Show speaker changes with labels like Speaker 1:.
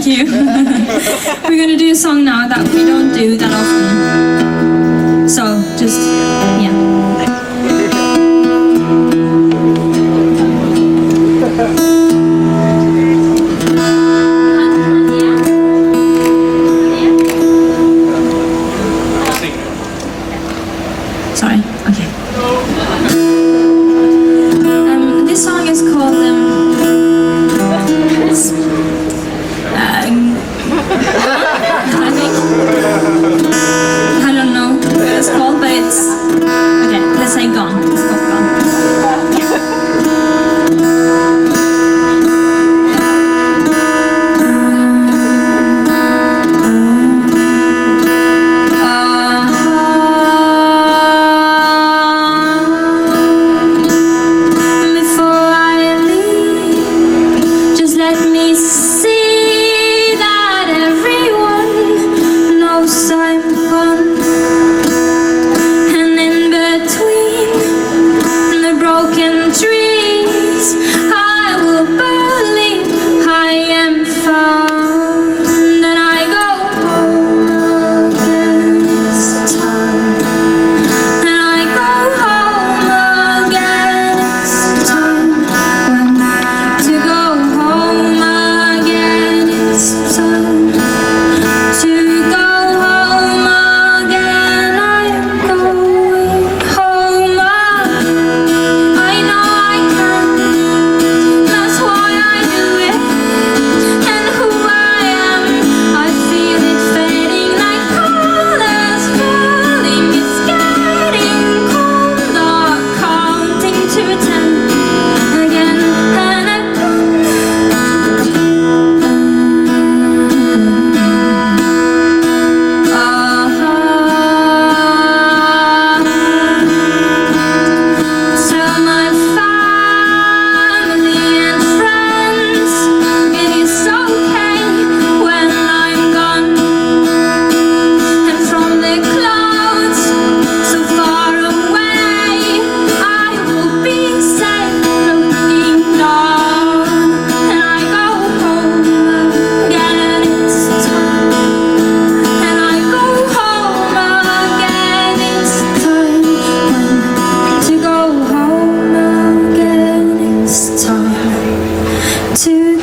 Speaker 1: Thank you. We're gonna do a song now that we don't do that often. So, just, yeah. Sorry, okay. This song is called, I don't know what it's called, but it's, okay, let's say Gone. It's called Gone. Before I leave, just let me see that everyone knows I'm gone. And in between the broken trees, I will believe I am found. And I go home again this time. And I go home again this time. When to go home again this time. To go home again, I am going home again. I know I can, that's why I do it. And who I am, I feel it fading like colors falling. It's getting colder, counting to 10 again and again. Tell my family and friends it is okay when I'm gone. And from the clouds so far away, I will be safe looking down. And I go home again this time. And I go home again this time. To go home again this time. To